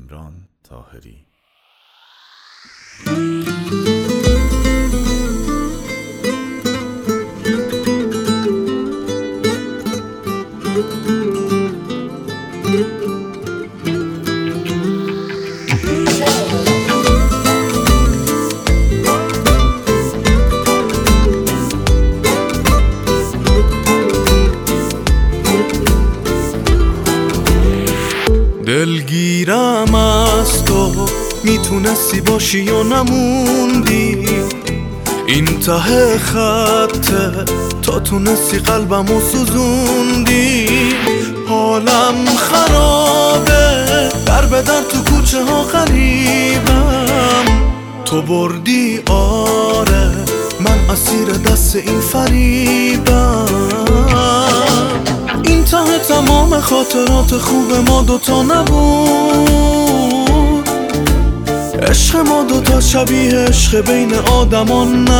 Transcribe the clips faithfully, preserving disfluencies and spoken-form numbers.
کامران طاهری. دلگیرم از تو، میتونستی باشی یا نموندی این ته خطه، تا تونستی قلبمو سوزوندی. حالم خرابه، در به در تو کوچه ها غریبم، تو بردی آره، من اسیر دست این فریبم. این ته تمام خاطرات خوب ما دوتا نبود، عشق ما دوتا شبیه عشق بین آدمان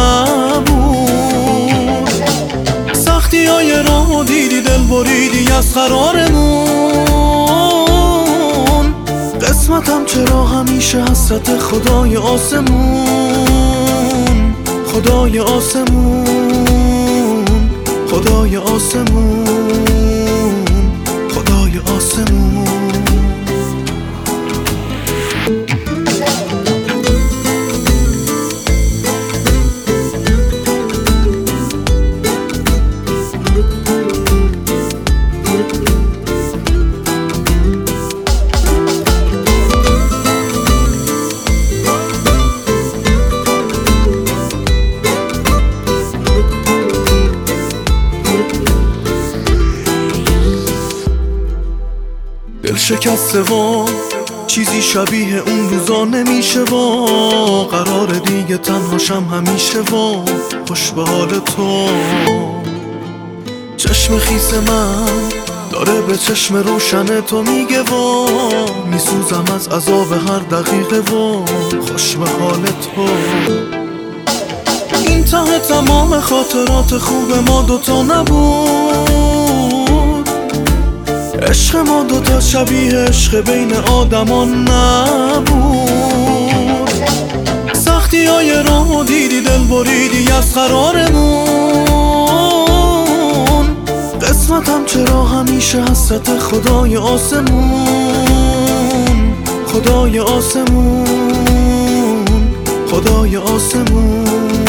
نبود. سختی های راهو دیدی، دل بریدی از قرارمون. قسمتم چرا همیشه حسرت خدای آسمون، خدای آسمون، خدای آسمون، خدای آسمون. دل شکسته و چیزی شبیه اون روزا نمیشه و قرار دیگه تنهاشم همیشه و خوش به حال تو. چشم خیس من داره به چشم روشن تو میگه و میسوزم از عذاب هر دقیقه و خوش به حال تو. این ته تمام خاطرات خوب ما دوتا نبود، عشق ما دوتا شبیه عشق بین آدمان نبود. سختی های راهو دیدی، دل بریدی از قرارمون. قسمتم چرا همیشه حسرت خدای آسمون، خدای آسمون، خدای آسمون.